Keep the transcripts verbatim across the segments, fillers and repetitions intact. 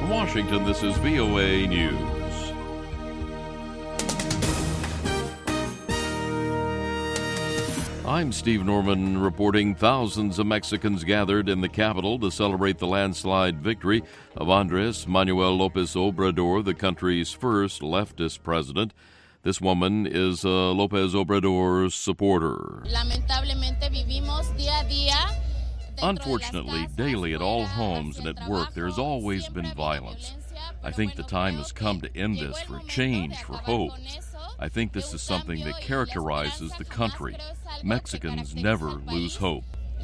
In Washington, this is V O A News. I'm Steve Norman reporting. Thousands of Mexicans gathered in the capital to celebrate the landslide victory of Andrés Manuel López Obrador, the country's first leftist president. This woman is a López Obrador supporter. Unfortunately, daily at all homes and at work, there has always been violence. I think the time has come to end this for change, for hope. I think this is something that characterizes the country. Mexicans never lose hope.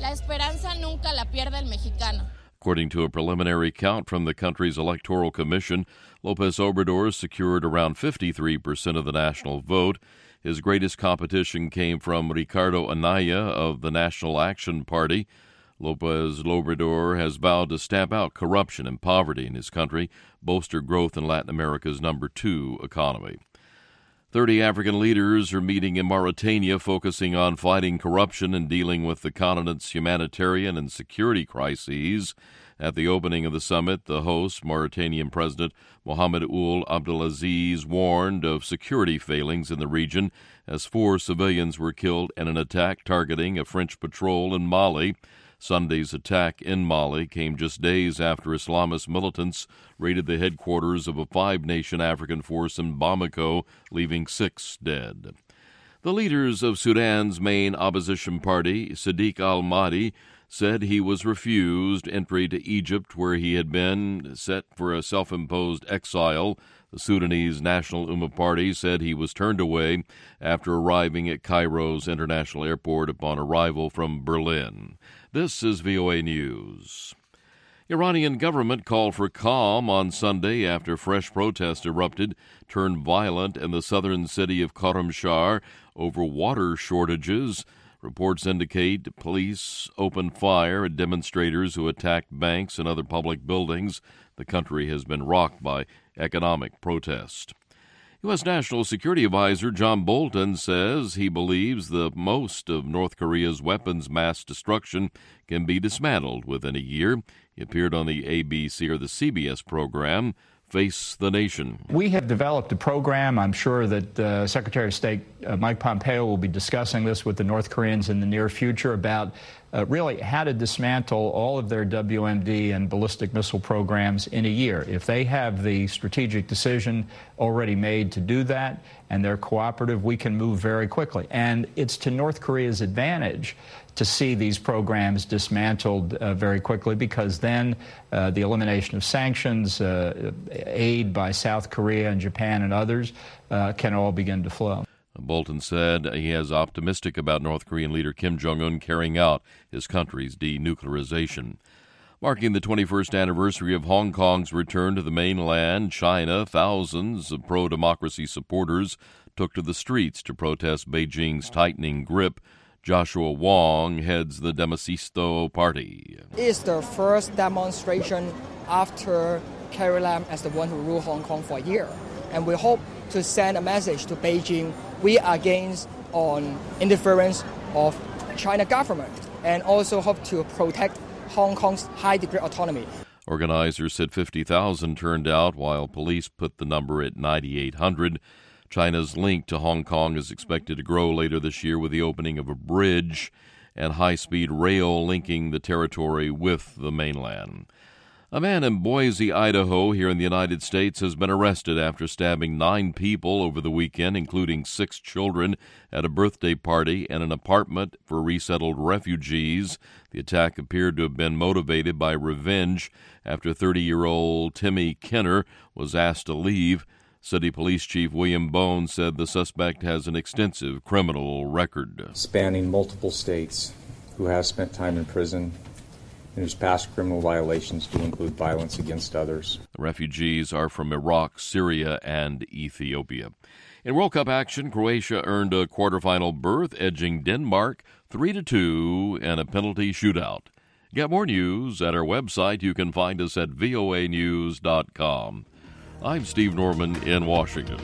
According to a preliminary count from the country's electoral commission, López Obrador secured around fifty-three percent of the national vote. His greatest competition came from Ricardo Anaya of the National Action Party. López Obrador has vowed to stamp out corruption and poverty in his country, bolster growth in Latin America's number two economy. Thirty African leaders are meeting in Mauritania, focusing on fighting corruption and dealing with the continent's humanitarian and security crises. At the opening of the summit, the host, Mauritanian President Mohamed Ould Abdelaziz, warned of security failings in the region as four civilians were killed in an attack targeting a French patrol in Mali. Sunday's attack in Mali came just days after Islamist militants raided the headquarters of a five-nation African force in Bamako, leaving six dead. The leaders of Sudan's main opposition party, Sadiq al-Mahdi, said he was refused entry to Egypt, where he had been set for a self-imposed exile. The Sudanese National Ummah Party said he was turned away after arriving at Cairo's international airport upon arrival from Berlin. This is V O A News. Iranian government called for calm on Sunday after fresh protests erupted, turned violent in the southern city of Khorramshahr over water shortages. Reports indicate police opened fire at demonstrators who attacked banks and other public buildings. The country has been rocked by economic protest. U S. National Security Advisor John Bolton says he believes the most of North Korea's weapons mass destruction can be dismantled within a year. He appeared on the A B C or the C B S program, Face the Nation. We have developed a program. I'm sure that uh, Secretary of State uh, Mike Pompeo will be discussing this with the North Koreans in the near future about uh, really how to dismantle all of their W M D and ballistic missile programs in a year. If they have the strategic decision already made to do that and they're cooperative, we can move very quickly. And it's to North Korea's advantage to see these programs dismantled uh, very quickly, because then uh, the elimination of sanctions, uh, aid by South Korea and Japan and others uh, can all begin to flow. Bolton said he is optimistic about North Korean leader Kim Jong-un carrying out his country's denuclearization. Marking the twenty-first anniversary of Hong Kong's return to the mainland, China, thousands of pro-democracy supporters took to the streets to protest Beijing's tightening grip. Joshua Wong heads the Democisto Party. It's the first demonstration after Carrie Lam as the one who ruled Hong Kong for a year. And we hope to send a message to Beijing. We are against on interference of China government, and also hope to protect Hong Kong's high degree of autonomy. Organizers said fifty thousand turned out, while police put the number at ninety-eight hundred. China's link to Hong Kong is expected to grow later this year with the opening of a bridge and high-speed rail linking the territory with the mainland. A man in Boise, Idaho, here in the United States, has been arrested after stabbing nine people over the weekend, including six children, at a birthday party and an apartment for resettled refugees. The attack appeared to have been motivated by revenge after thirty-year-old Timmy Kenner was asked to leave. City Police Chief William Bone said the suspect has an extensive criminal record. Spanning multiple states, who has spent time in prison, and whose past criminal violations do include violence against others. The refugees are from Iraq, Syria, and Ethiopia. In World Cup action, Croatia earned a quarterfinal berth, edging Denmark three to two in a penalty shootout. Get more news at our website. You can find us at V O A news dot com. I'm Steve Norman in Washington.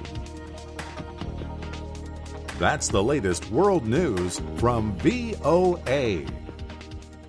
That's the latest world news from V O A.